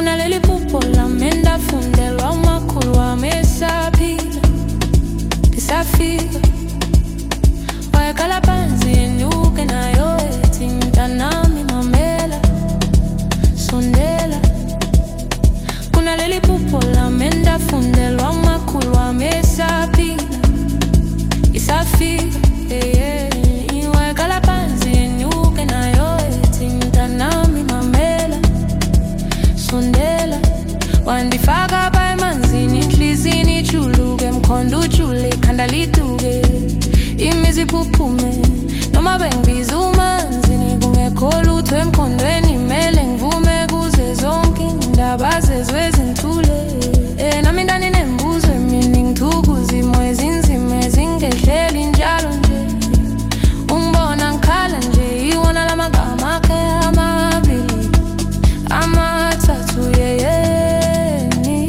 kunaleli phupho lami endafundelwa umakhulu wami esaphila lisafika wayekhala phansi enyuke nayo ethi mntanami mamela sondela kunaleli phupho lami endafundelwa umakhulu wami esaphila isafika wayekhala phansi enyuke nayo ethi mntanami mamela sondela wandifaka pha emanzini inhlizini ijuluke mkhondo ujule ikhanda liduke imizi iphuphume noma bengibiza umanzini kungekho lutho emkhondweni mele ngivume kuze zonke indaba zezwezinthule nami ndani nembuzo emini ngithukuza imo ezinzima ezingehleli njalo nje ungibona ngikhala nje iwona lamagama akhe amabili amathathu yeyeni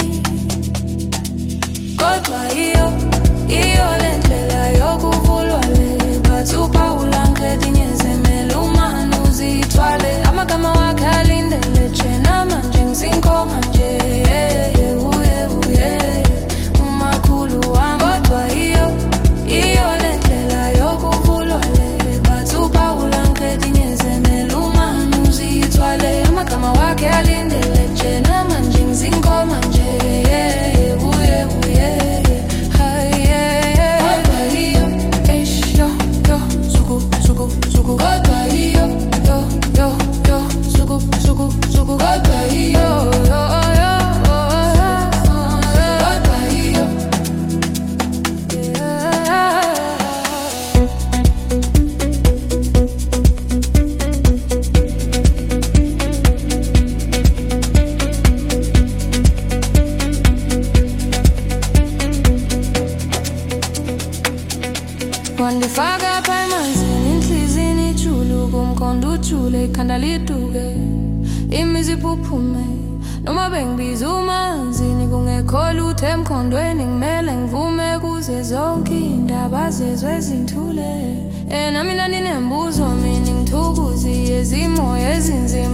kodwa iyo lendlela yokuvulwa le bathupha ulanqedi nyezemela umani uzithwale amagama wakhe alindele tshena manje ngizinkonga nje umakhulu wami kodwa iyo lendlela yokuvulwa le bathupha ulanqedi nyezemela umani uzithwale amagama wakhe alindele tshena manje ngizinkonga nje wandifaka pha emanzini inhlizini ijuluke umkhondo ujule ikhanda liduke imizi iphuphume noma bengibiza umanzini kungekho lutho emkhondweni ngimele ngivume kuze zonke indaba zezwezinthule nami nani nembuzo mina ngithukuzi ezimo ezinzima